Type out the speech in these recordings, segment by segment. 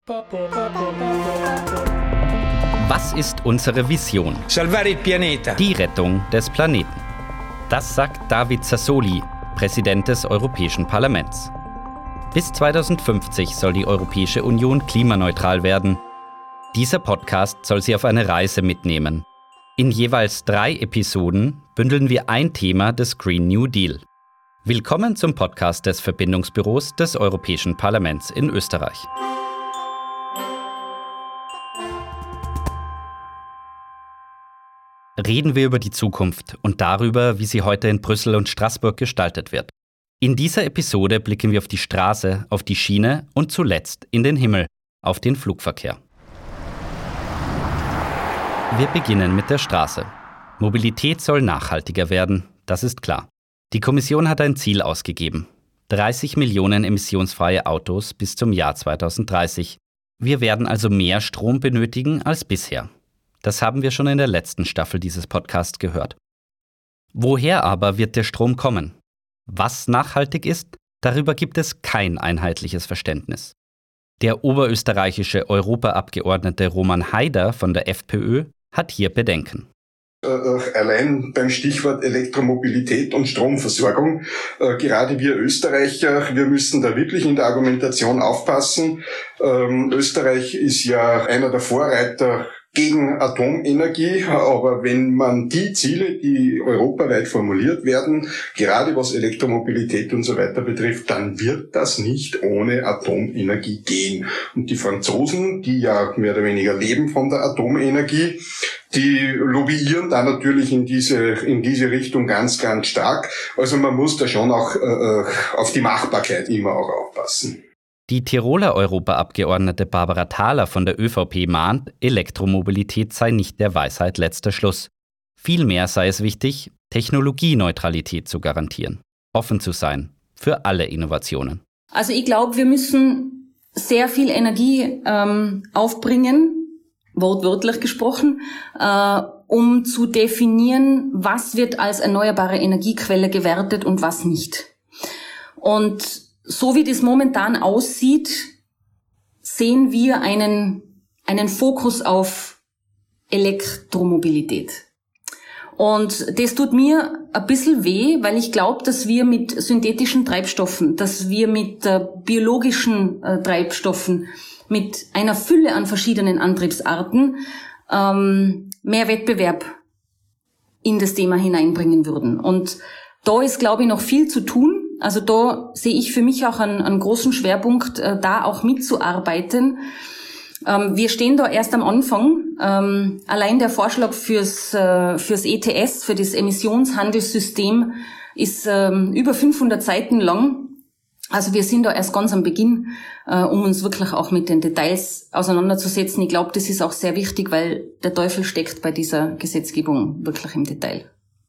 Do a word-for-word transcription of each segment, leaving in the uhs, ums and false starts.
Was ist unsere Vision? Salvare il pianeta. Die Rettung des Planeten. Das sagt David Sassoli, Präsident des Europäischen Parlaments. Bis zweitausendfünfzig soll die Europäische Union klimaneutral werden. Dieser Podcast soll Sie auf eine Reise mitnehmen. In jeweils drei Episoden bündeln wir ein Thema des Green New Deal. Willkommen zum Podcast des Verbindungsbüros des Europäischen Parlaments in Österreich. Reden wir über die Zukunft und darüber, wie sie heute in Brüssel und Straßburg gestaltet wird. In dieser Episode blicken wir auf die Straße, auf die Schiene und zuletzt in den Himmel, auf den Flugverkehr. Wir beginnen mit der Straße. Mobilität soll nachhaltiger werden, das ist klar. Die Kommission hat ein Ziel ausgegeben. dreißig Millionen emissionsfreie Autos bis zum Jahr zweitausenddreißig. Wir werden also mehr Strom benötigen als bisher. Das haben wir schon in der letzten Staffel dieses Podcasts gehört. Woher aber wird der Strom kommen? Was nachhaltig ist, darüber gibt es kein einheitliches Verständnis. Der oberösterreichische Europaabgeordnete Roman Haider von der FPÖ hat hier Bedenken. Äh, allein beim Stichwort Elektromobilität und Stromversorgung, äh, gerade wir Österreicher, wir müssen da wirklich in der Argumentation aufpassen. Ähm, Österreich ist ja einer der Vorreiter gegen Atomenergie, aber wenn man die Ziele, die europaweit formuliert werden, gerade was Elektromobilität und so weiter betrifft, dann wird das nicht ohne Atomenergie gehen. Und die Franzosen, die ja mehr oder weniger leben von der Atomenergie, die lobbyieren da natürlich in diese in diese Richtung ganz, ganz stark. Also man muss da schon auch äh, auf die Machbarkeit immer auch aufpassen. Die Tiroler Europaabgeordnete Barbara Thaler von der ÖVP mahnt, Elektromobilität sei nicht der Weisheit letzter Schluss. Vielmehr sei es wichtig, Technologieneutralität zu garantieren, offen zu sein für alle Innovationen. Also ich glaube, wir müssen sehr viel Energie ähm, aufbringen, wortwörtlich gesprochen, äh, um zu definieren, was wird als erneuerbare Energiequelle gewertet und was nicht. Und so wie das momentan aussieht, sehen wir einen, einen Fokus auf Elektromobilität. Und das tut mir ein bisschen weh, weil ich glaube, dass wir mit synthetischen Treibstoffen, dass wir mit äh, biologischen äh, Treibstoffen, mit einer Fülle an verschiedenen Antriebsarten ähm, mehr Wettbewerb in das Thema hineinbringen würden. Und da ist, glaube ich, noch viel zu tun. Also da sehe ich für mich auch einen, einen großen Schwerpunkt, äh, da auch mitzuarbeiten. Ähm, wir stehen da erst am Anfang. Ähm, allein der Vorschlag fürs, äh, fürs E T S, für das Emissionshandelssystem, ist ähm, über fünfhundert Seiten lang. Also wir sind da erst ganz am Beginn, äh, um uns wirklich auch mit den Details auseinanderzusetzen. Ich glaube, das ist auch sehr wichtig, weil der Teufel steckt bei dieser Gesetzgebung wirklich im Detail.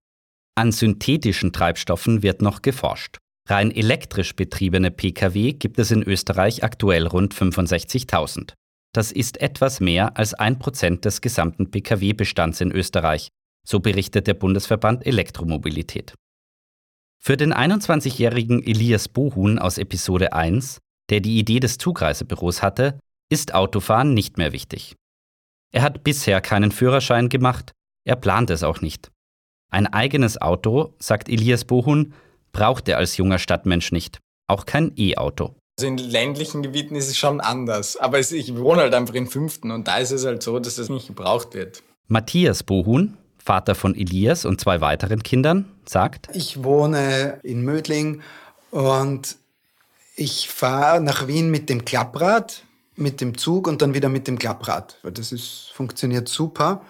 An synthetischen Treibstoffen wird noch geforscht. Rein elektrisch betriebene Pkw gibt es in Österreich aktuell rund fünfundsechzigtausend. Das ist etwas mehr als ein Prozent des gesamten Pkw-Bestands in Österreich, so berichtet der Bundesverband Elektromobilität. Für den einundzwanzigjährigen Elias Bohun aus Episode eins, der die Idee des Zugreisebüros hatte, ist Autofahren nicht mehr wichtig. Er hat bisher keinen Führerschein gemacht, er plant es auch nicht. Ein eigenes Auto, sagt Elias Bohun, braucht er als junger Stadtmensch nicht. Auch kein E-Auto. Also in ländlichen Gebieten ist es schon anders. Aber es, ich wohne halt einfach in Fünften und da ist es halt so, dass das nicht gebraucht wird. Matthias Bohun, Vater von Elias und zwei weiteren Kindern, sagt: Ich wohne in Mödling und ich fahre nach Wien mit dem Klapprad, mit dem Zug und dann wieder mit dem Klapprad. Weil das ist, funktioniert super.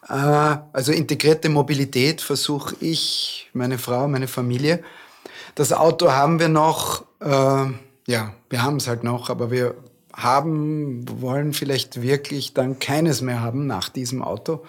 Also integrierte Mobilität versuche ich, meine Frau, meine Familie. Das Auto haben wir noch, äh, ja, wir haben es halt noch, aber wir haben, wollen vielleicht wirklich dann keines mehr haben nach diesem Auto.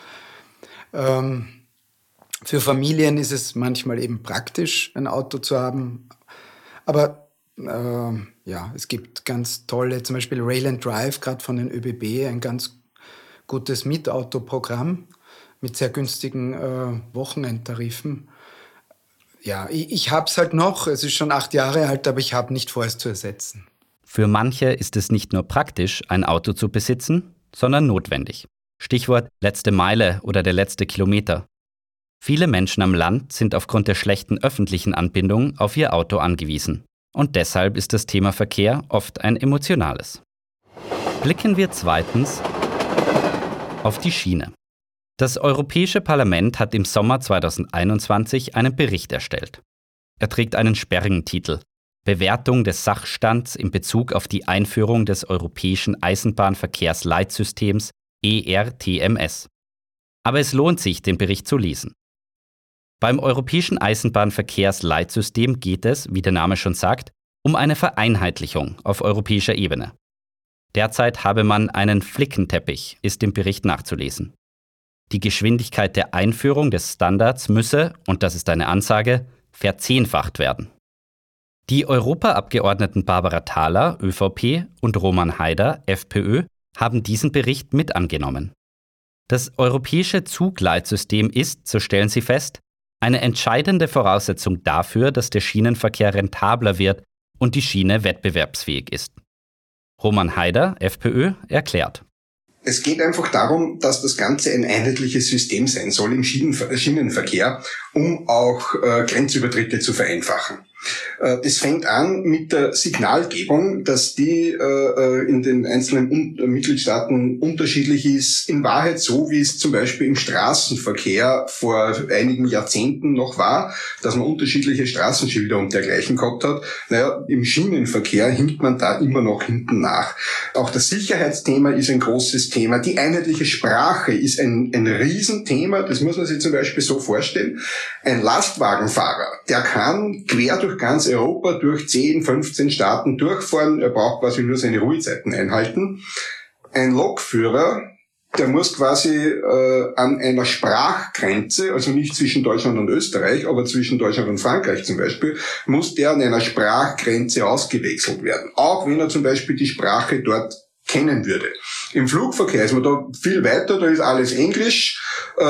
Ähm, für Familien ist es manchmal eben praktisch, ein Auto zu haben. Aber äh, ja, es gibt ganz tolle, zum Beispiel Rail and Drive, gerade von den ÖBB, ein ganz gutes Mietautoprogramm mit sehr günstigen äh, Wochenendtarifen. Ja, ich, ich habe es halt noch, es ist schon acht Jahre alt, aber ich habe nicht vor, es zu ersetzen. Für manche ist es nicht nur praktisch, ein Auto zu besitzen, sondern notwendig. Stichwort letzte Meile oder der letzte Kilometer. Viele Menschen am Land sind aufgrund der schlechten öffentlichen Anbindung auf ihr Auto angewiesen. Und deshalb ist das Thema Verkehr oft ein emotionales. Blicken wir zweitens auf die Schiene. Das Europäische Parlament hat im Sommer zweitausendeinundzwanzig einen Bericht erstellt. Er trägt einen sperrigen Titel: Bewertung des Sachstands in Bezug auf die Einführung des Europäischen Eisenbahnverkehrsleitsystems E R T M S. Aber es lohnt sich, den Bericht zu lesen. Beim Europäischen Eisenbahnverkehrsleitsystem geht es, wie der Name schon sagt, um eine Vereinheitlichung auf europäischer Ebene. Derzeit habe man einen Flickenteppich, ist im Bericht nachzulesen. Die Geschwindigkeit der Einführung des Standards müsse, und das ist eine Ansage, verzehnfacht werden. Die Europaabgeordneten Barbara Thaler, ÖVP, und Roman Heider, FPÖ, haben diesen Bericht mit angenommen. Das europäische Zugleitsystem ist, so stellen sie fest, eine entscheidende Voraussetzung dafür, dass der Schienenverkehr rentabler wird und die Schiene wettbewerbsfähig ist. Roman Heider, FPÖ, erklärt: Es geht einfach darum, dass das Ganze ein einheitliches System sein soll im Schienenverkehr, um auch äh, Grenzübertritte zu vereinfachen. Äh, das fängt an mit der Signalgebung, dass die äh, in den einzelnen Un- Mitgliedstaaten unterschiedlich ist. In Wahrheit so, wie es zum Beispiel im Straßenverkehr vor einigen Jahrzehnten noch war, dass man unterschiedliche Straßenschilder und dergleichen gehabt hat. Naja, im Schienenverkehr hinkt man da immer noch hinten nach. Auch das Sicherheitsthema ist ein großes Thema. Die einheitliche Sprache ist ein, ein Riesenthema. Das muss man sich zum Beispiel so vorstellen. Ein Lastwagenfahrer, der kann quer durch ganz Europa, durch zehn, fünfzehn Staaten durchfahren. Er braucht quasi nur seine Ruhezeiten einhalten. Ein Lokführer, der muss quasi äh, an einer Sprachgrenze, also nicht zwischen Deutschland und Österreich, aber zwischen Deutschland und Frankreich zum Beispiel, muss der an einer Sprachgrenze ausgewechselt werden. Auch wenn er zum Beispiel die Sprache dort kennen würde. Im Flugverkehr ist man da viel weiter, da ist alles Englisch, äh,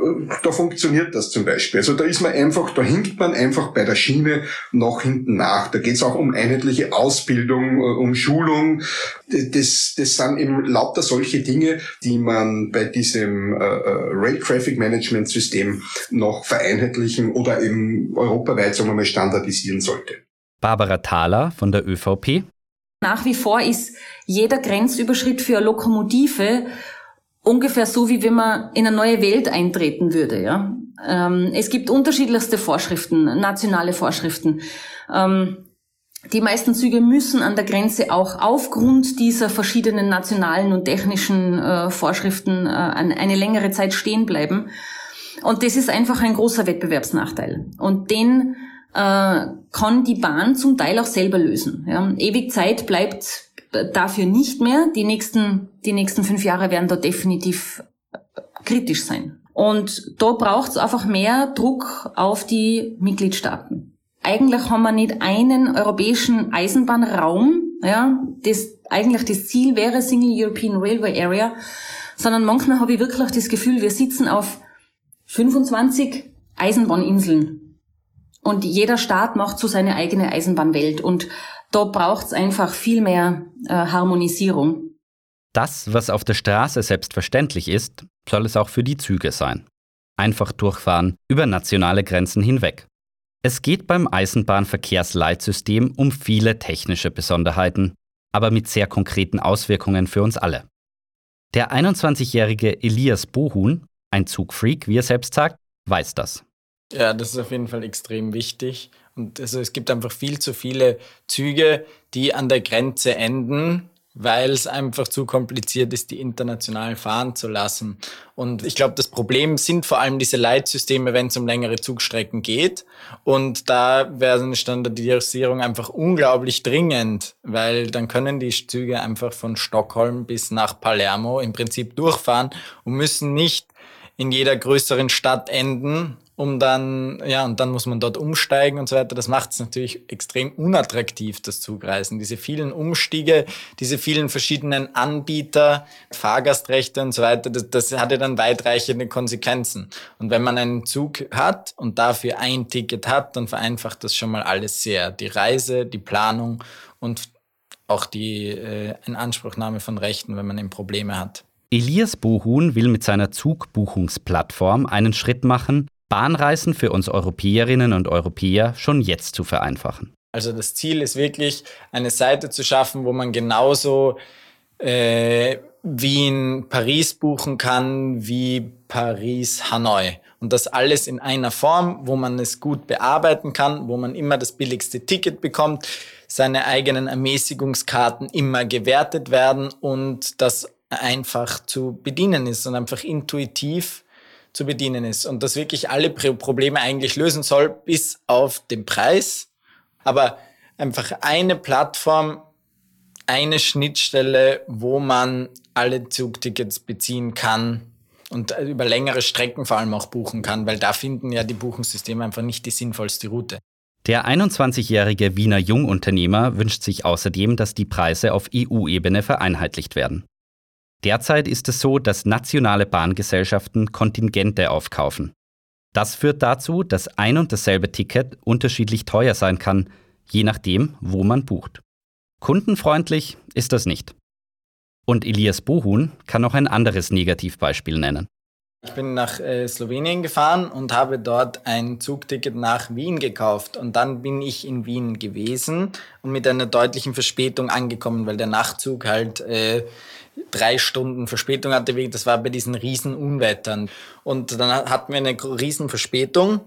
da funktioniert das zum Beispiel. Also da ist man einfach, da hinkt man einfach bei der Schiene noch hinten nach. Da geht es auch um einheitliche Ausbildung, äh, um Schulung. Das, das sind eben lauter solche Dinge, die man bei diesem äh, Rail Traffic Management System noch vereinheitlichen oder eben europaweit, sagen wir mal, standardisieren sollte. Barbara Thaler von der ÖVP: Nach wie vor ist jeder Grenzüberschritt für eine Lokomotive ungefähr so, wie wenn man in eine neue Welt eintreten würde. Ja? Ähm, es gibt unterschiedlichste Vorschriften, nationale Vorschriften. Ähm, die meisten Züge müssen an der Grenze auch aufgrund dieser verschiedenen nationalen und technischen äh, Vorschriften äh, eine längere Zeit stehen bleiben. Und das ist einfach ein großer Wettbewerbsnachteil. Und den äh, kann die Bahn zum Teil auch selber lösen. Ja. Ewig Zeit bleibt dafür nicht mehr. Die nächsten, die nächsten fünf Jahre werden da definitiv kritisch sein. Und da braucht es einfach mehr Druck auf die Mitgliedstaaten. Eigentlich haben wir nicht einen europäischen Eisenbahnraum, ja, das eigentlich das Ziel wäre Single European Railway Area, sondern manchmal habe ich wirklich das Gefühl, wir sitzen auf fünfundzwanzig Eisenbahninseln. Und jeder Staat macht so seine eigene Eisenbahnwelt. Und da braucht es einfach viel mehr äh, Harmonisierung. Das, was auf der Straße selbstverständlich ist, soll es auch für die Züge sein. Einfach durchfahren, über nationale Grenzen hinweg. Es geht beim Eisenbahnverkehrsleitsystem um viele technische Besonderheiten, aber mit sehr konkreten Auswirkungen für uns alle. Der einundzwanzigjährige Elias Bohun, ein Zugfreak, wie er selbst sagt, weiß das. Ja, das ist auf jeden Fall extrem wichtig. Und also es gibt einfach viel zu viele Züge, die an der Grenze enden, weil es einfach zu kompliziert ist, die international fahren zu lassen. Und ich glaube, das Problem sind vor allem diese Leitsysteme, wenn es um längere Zugstrecken geht. Und da wäre eine Standardisierung einfach unglaublich dringend, weil dann können die Züge einfach von Stockholm bis nach Palermo im Prinzip durchfahren und müssen nicht in jeder größeren Stadt enden, um dann, ja, und dann muss man dort umsteigen und so weiter. Das macht es natürlich extrem unattraktiv, das Zugreisen. Diese vielen Umstiege, diese vielen verschiedenen Anbieter, Fahrgastrechte und so weiter, das, das hat ja dann weitreichende Konsequenzen. Und wenn man einen Zug hat und dafür ein Ticket hat, dann vereinfacht das schon mal alles sehr. Die Reise, die Planung und auch die äh, Inanspruchnahme von Rechten, wenn man eben Probleme hat. Elias Bohun will mit seiner Zugbuchungsplattform einen Schritt machen, Bahnreisen für uns Europäerinnen und Europäer schon jetzt zu vereinfachen. Also das Ziel ist wirklich, eine Seite zu schaffen, wo man genauso äh, Wien-Paris buchen kann wie Paris-Hanoi. Und das alles in einer Form, wo man es gut bearbeiten kann, wo man immer das billigste Ticket bekommt, seine eigenen Ermäßigungskarten immer gewertet werden und das einfach zu bedienen ist und einfach intuitiv zu bedienen ist. Und das wirklich alle Probleme eigentlich lösen soll, bis auf den Preis. Aber einfach eine Plattform, eine Schnittstelle, wo man alle Zugtickets beziehen kann und über längere Strecken vor allem auch buchen kann, weil da finden ja die Buchungssysteme einfach nicht die sinnvollste Route. Der einundzwanzigjährige Wiener Jungunternehmer wünscht sich außerdem, dass die Preise auf E U-Ebene vereinheitlicht werden. Derzeit ist es so, dass nationale Bahngesellschaften Kontingente aufkaufen. Das führt dazu, dass ein und dasselbe Ticket unterschiedlich teuer sein kann, je nachdem, wo man bucht. Kundenfreundlich ist das nicht. Und Elias Bohun kann noch ein anderes Negativbeispiel nennen. Ich bin nach äh, Slowenien gefahren und habe dort ein Zugticket nach Wien gekauft. Und dann bin ich in Wien gewesen und mit einer deutlichen Verspätung angekommen, weil der Nachtzug halt äh, drei Stunden Verspätung hatte. Das war bei diesen riesen Unwettern. Und dann hatten wir eine riesen Verspätung.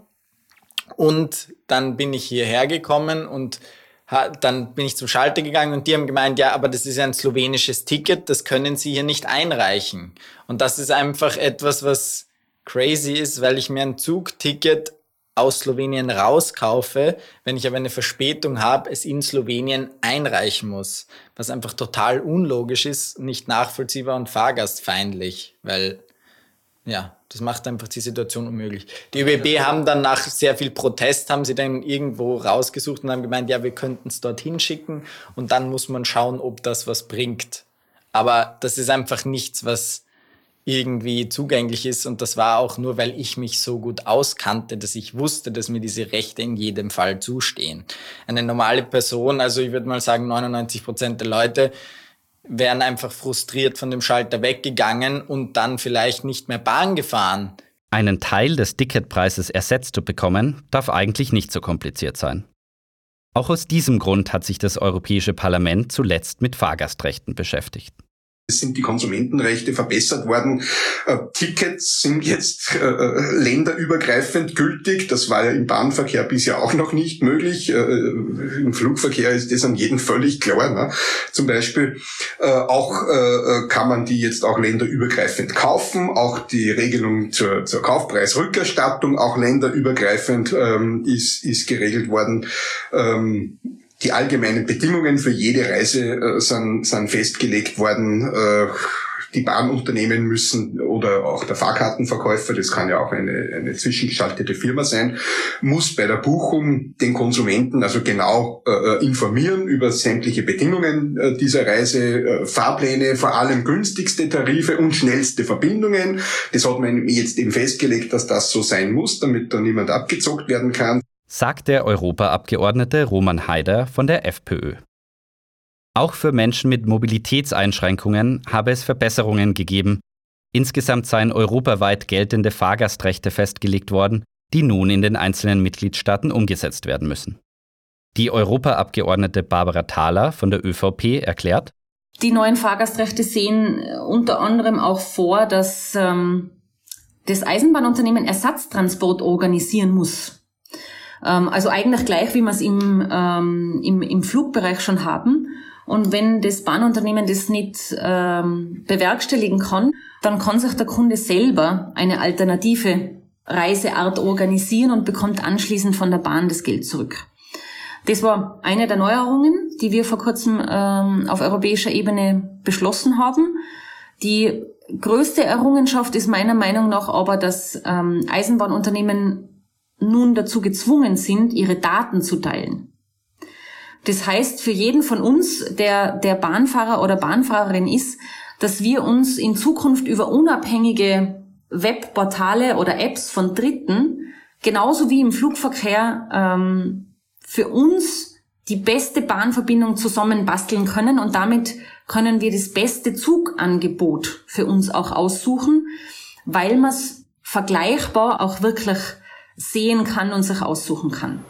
Und dann bin ich hierher gekommen und dann bin ich zum Schalter gegangen und die haben gemeint, ja, aber das ist ein slowenisches Ticket, das können Sie hier nicht einreichen. Und das ist einfach etwas, was crazy ist, weil ich mir ein Zugticket aus Slowenien rauskaufe, wenn ich aber eine Verspätung habe, es in Slowenien einreichen muss. Was einfach total unlogisch ist, nicht nachvollziehbar und fahrgastfeindlich, weil, ja, das macht einfach die Situation unmöglich. Die ÖBB haben dann nach sehr viel Protest, haben sie dann irgendwo rausgesucht und haben gemeint, ja, wir könnten es dorthin schicken und dann muss man schauen, ob das was bringt. Aber das ist einfach nichts, was irgendwie zugänglich ist und das war auch nur, weil ich mich so gut auskannte, dass ich wusste, dass mir diese Rechte in jedem Fall zustehen. Eine normale Person, also ich würde mal sagen neunundneunzig Prozent der Leute, wären einfach frustriert von dem Schalter weggegangen und dann vielleicht nicht mehr Bahn gefahren. Einen Teil des Ticketpreises ersetzt zu bekommen, darf eigentlich nicht so kompliziert sein. Auch aus diesem Grund hat sich das Europäische Parlament zuletzt mit Fahrgastrechten beschäftigt. Es sind die Konsumentenrechte verbessert worden. Äh, Tickets sind jetzt äh, länderübergreifend gültig. Das war ja im Bahnverkehr bisher auch noch nicht möglich. Äh, Im Flugverkehr ist das an jedem völlig klar. Ne? Zum Beispiel äh, auch äh, kann man die jetzt auch länderübergreifend kaufen. Auch die Regelung zur, zur Kaufpreisrückerstattung, auch länderübergreifend ähm, ist, ist geregelt worden. Ähm, Die allgemeinen Bedingungen für jede Reise äh, sind, sind festgelegt worden. Äh, die Bahnunternehmen müssen oder auch der Fahrkartenverkäufer, das kann ja auch eine, eine zwischengeschaltete Firma sein, muss bei der Buchung den Konsumenten also genau äh, informieren über sämtliche Bedingungen äh, dieser Reise, äh, Fahrpläne, vor allem günstigste Tarife und schnellste Verbindungen. Das hat man jetzt eben festgelegt, dass das so sein muss, damit da niemand abgezockt werden kann, sagt der Europaabgeordnete Roman Haider von der FPÖ. Auch für Menschen mit Mobilitätseinschränkungen habe es Verbesserungen gegeben. Insgesamt seien europaweit geltende Fahrgastrechte festgelegt worden, die nun in den einzelnen Mitgliedstaaten umgesetzt werden müssen. Die Europaabgeordnete Barbara Thaler von der ÖVP erklärt: Die neuen Fahrgastrechte sehen unter anderem auch vor, dass ähm, das Eisenbahnunternehmen Ersatztransport organisieren muss. Also eigentlich gleich, wie wir es im, ähm, im, im Flugbereich schon haben. Und wenn das Bahnunternehmen das nicht ähm, bewerkstelligen kann, dann kann sich der Kunde selber eine alternative Reiseart organisieren und bekommt anschließend von der Bahn das Geld zurück. Das war eine der Neuerungen, die wir vor kurzem ähm, auf europäischer Ebene beschlossen haben. Die größte Errungenschaft ist meiner Meinung nach aber, dass ähm, Eisenbahnunternehmen nun dazu gezwungen sind, ihre Daten zu teilen. Das heißt für jeden von uns, der der Bahnfahrer oder Bahnfahrerin ist, dass wir uns in Zukunft über unabhängige Webportale oder Apps von Dritten, genauso wie im Flugverkehr, ähm, für uns die beste Bahnverbindung zusammenbasteln können und damit können wir das beste Zugangebot für uns auch aussuchen, weil man es vergleichbar auch wirklich sehen kann und sich aussuchen kann.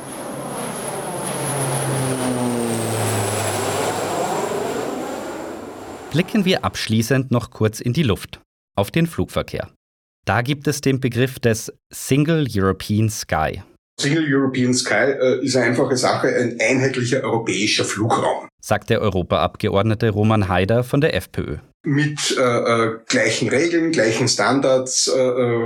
Blicken wir abschließend noch kurz in die Luft, auf den Flugverkehr. Da gibt es den Begriff des Single European Sky. Single European Sky äh, ist eine einfache Sache, ein einheitlicher europäischer Flugraum. Sagt der Europaabgeordnete Roman Haider von der FPÖ. Mit äh, äh, gleichen Regeln, gleichen Standards, äh, äh,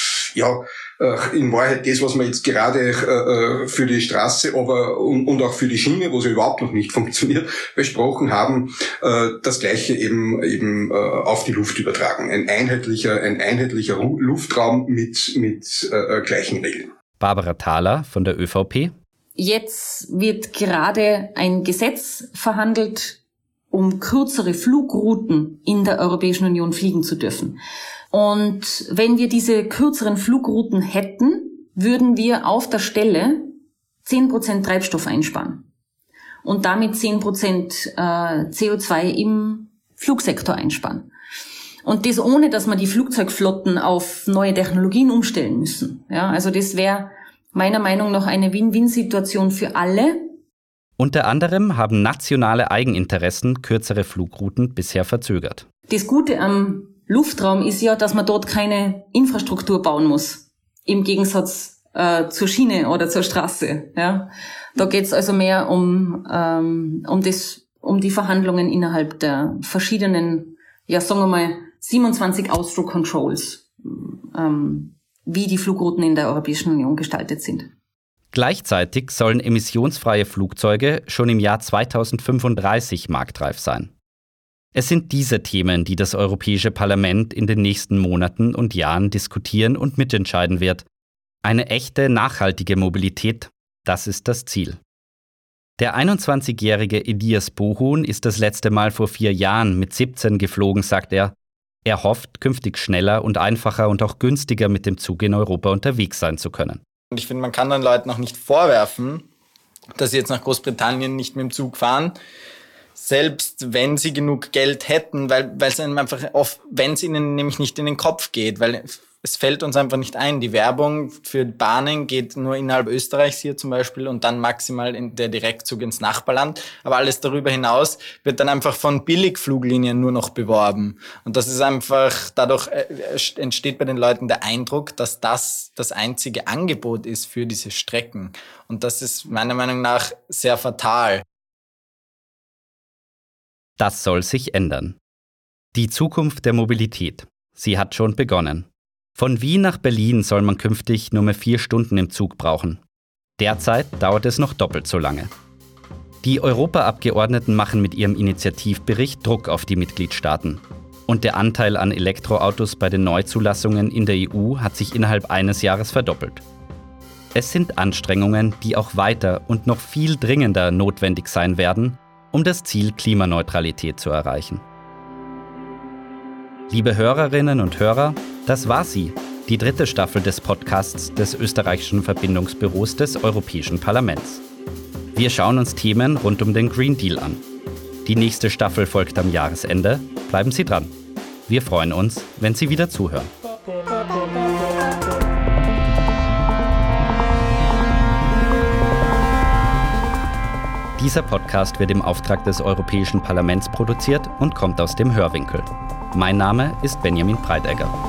ja, äh, in Wahrheit das, was wir jetzt gerade äh, für die Straße aber und, und auch für die Schiene, wo sie überhaupt noch nicht funktioniert, besprochen haben, äh, das Gleiche eben eben äh, auf die Luft übertragen. Ein einheitlicher, ein einheitlicher Luftraum mit mit äh, gleichen Regeln. Barbara Thaler von der ÖVP. Jetzt wird gerade ein Gesetz verhandelt, um kürzere Flugrouten in der Europäischen Union fliegen zu dürfen. Und wenn wir diese kürzeren Flugrouten hätten, würden wir auf der Stelle zehn Prozent Treibstoff einsparen und damit zehn Prozent äh, C O zwei im Flugsektor einsparen. Und das ohne, dass wir die Flugzeugflotten auf neue Technologien umstellen müssen. Ja, also das wäre meiner Meinung nach eine Win-Win-Situation für alle. Unter anderem haben nationale Eigeninteressen kürzere Flugrouten bisher verzögert. Das Gute am Luftraum ist ja, dass man dort keine Infrastruktur bauen muss, im Gegensatz äh, zur Schiene oder zur Straße. Ja, da geht's also mehr um ähm, um das, um die Verhandlungen innerhalb der verschiedenen, ja sagen wir mal siebenundzwanzig Austro Controls, ähm, wie die Flugrouten in der Europäischen Union gestaltet sind. Gleichzeitig sollen emissionsfreie Flugzeuge schon im Jahr zweitausendfünfunddreißig marktreif sein. Es sind diese Themen, die das Europäische Parlament in den nächsten Monaten und Jahren diskutieren und mitentscheiden wird. Eine echte, nachhaltige Mobilität, das ist das Ziel. Der einundzwanzigjährige Elias Bohun ist das letzte Mal vor vier Jahren mit siebzehn geflogen, sagt er. Er hofft, künftig schneller und einfacher und auch günstiger mit dem Zug in Europa unterwegs sein zu können. Und ich finde, man kann den Leuten auch nicht vorwerfen, dass sie jetzt nach Großbritannien nicht mit dem Zug fahren, selbst wenn sie genug Geld hätten, weil weil es einfach oft, wenn es ihnen nämlich nicht in den Kopf geht, weil es fällt uns einfach nicht ein. Die Werbung für Bahnen geht nur innerhalb Österreichs hier zum Beispiel und dann maximal in der Direktzug ins Nachbarland. Aber alles darüber hinaus wird dann einfach von Billigfluglinien nur noch beworben. Und das ist einfach, dadurch entsteht bei den Leuten der Eindruck, dass das das einzige Angebot ist für diese Strecken. Und das ist meiner Meinung nach sehr fatal. Das soll sich ändern. Die Zukunft der Mobilität. Sie hat schon begonnen. Von Wien nach Berlin soll man künftig nur mehr vier Stunden im Zug brauchen. Derzeit dauert es noch doppelt so lange. Die Europaabgeordneten machen mit ihrem Initiativbericht Druck auf die Mitgliedstaaten. Und der Anteil an Elektroautos bei den Neuzulassungen in der E U hat sich innerhalb eines Jahres verdoppelt. Es sind Anstrengungen, die auch weiter und noch viel dringender notwendig sein werden, um das Ziel Klimaneutralität zu erreichen. Liebe Hörerinnen und Hörer, das war sie, die dritte Staffel des Podcasts des österreichischen Verbindungsbüros des Europäischen Parlaments. Wir schauen uns Themen rund um den Green Deal an. Die nächste Staffel folgt am Jahresende. Bleiben Sie dran. Wir freuen uns, wenn Sie wieder zuhören. Dieser Podcast wird im Auftrag des Europäischen Parlaments produziert und kommt aus dem Hörwinkel. Mein Name ist Benjamin Breitegger.